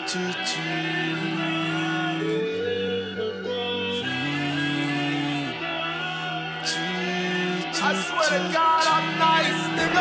I swear to God, I'm nice,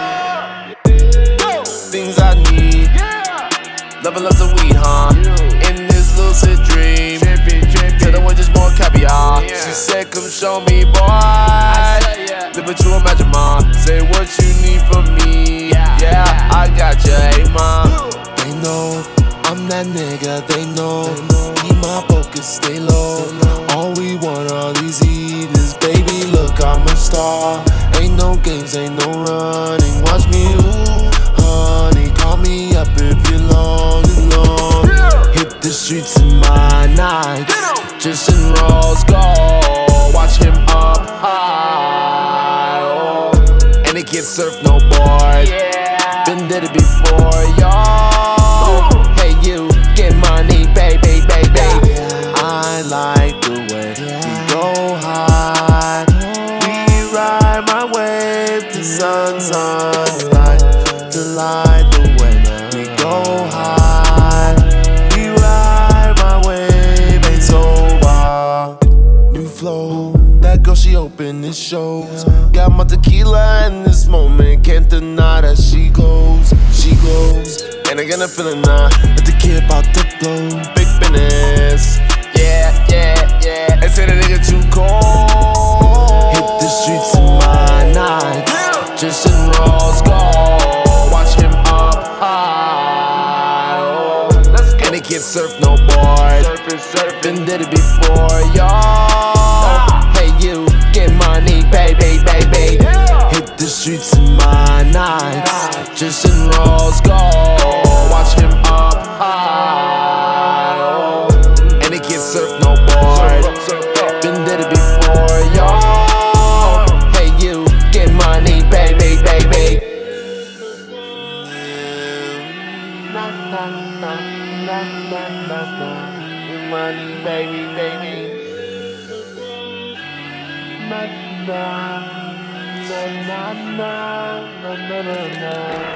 nigga. Go. Things I need. Loving lots of weed, huh? In this lucid dream. Tell the one just more caviar. She said, come show me, boy. Live it to a magic, ma. Say what you need from me. Yeah, I got you, hey, ma. They know I'm that nigga, they know. Keep my focus, stay low. All we want all these evenings, baby, look, I'm a star. Ain't no games, ain't no running. Watch me, ooh, honey. Call me up if you're long and long. Hit the streets in my nights, just in Rose Gold. Watch him up high, oh. And it gets surfed, no board. Been did it before, y'all. Hey, you, get money, baby, baby. I like the way we go high. We ride my wave to sunlight. To light the way we go high. We ride my wave, ain't sober. New flow, that girl, she open it shows. Got my tequila in this moment, can't deny that she glows, she glows. And I got a feeling now that the kid about to blow. Big business, yeah. And say the nigga too cold. Hit the streets in my nights, just in Rose Gold. Watch him up high, oh. And it gets surfed, no board. Been did it before, y'all. Hey, you, get money, baby, baby. Hit the streets in my nights, just in Rose Gold. Watch him up high, oh. And it gets surfed, no board. Been did it before, y'all. Hey, you, get money, baby, baby. Get money, baby, baby. Na na na na na na na na.